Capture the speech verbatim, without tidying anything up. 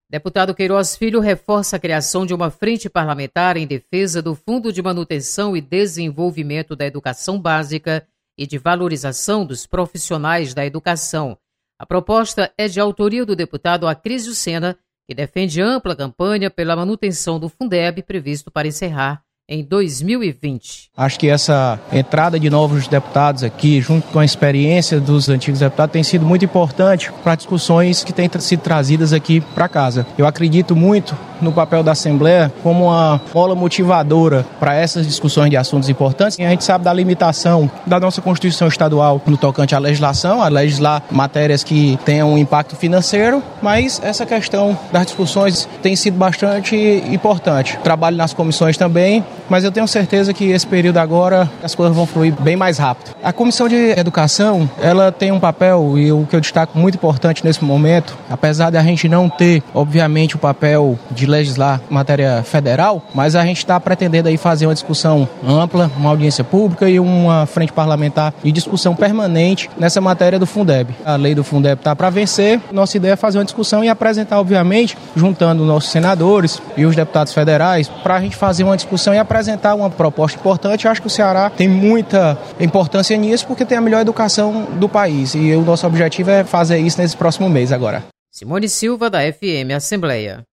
Deputado Queiroz Filho reforça a criação de uma frente parlamentar em defesa do Fundo de Manutenção e Desenvolvimento da Educação Básica e de valorização dos profissionais da educação. A proposta é de autoria do deputado Acrísio Sena, que defende ampla campanha pela manutenção do Fundeb, previsto para encerrar em dois mil e vinte. Acho que essa entrada de novos deputados aqui, junto com a experiência dos antigos deputados, tem sido muito importante para discussões que têm sido trazidas aqui para casa. Eu acredito muito no papel da Assembleia como uma mola motivadora para essas discussões de assuntos importantes. E a gente sabe da limitação da nossa Constituição Estadual no tocante à legislação, a legislar matérias que tenham um impacto financeiro, mas essa questão das discussões tem sido bastante importante. Trabalho nas comissões também, mas eu tenho certeza que esse período agora as coisas vão fluir bem mais rápido. A Comissão de Educação, ela tem um papel, e o que eu destaco muito importante nesse momento, apesar de a gente não ter, obviamente, o papel de legislar matéria federal, mas a gente está pretendendo aí fazer uma discussão ampla, uma audiência pública e uma frente parlamentar de discussão permanente nessa matéria do Fundeb. A lei do Fundeb está para vencer, nossa ideia é fazer uma discussão e apresentar, obviamente, juntando nossos senadores e os deputados federais, para a gente fazer uma discussão e apresentar uma proposta importante. Eu acho que o Ceará tem muita importância nisso, porque tem a melhor educação do país e o nosso objetivo é fazer isso nesse próximo mês agora. Simone Silva, da F M Assembleia.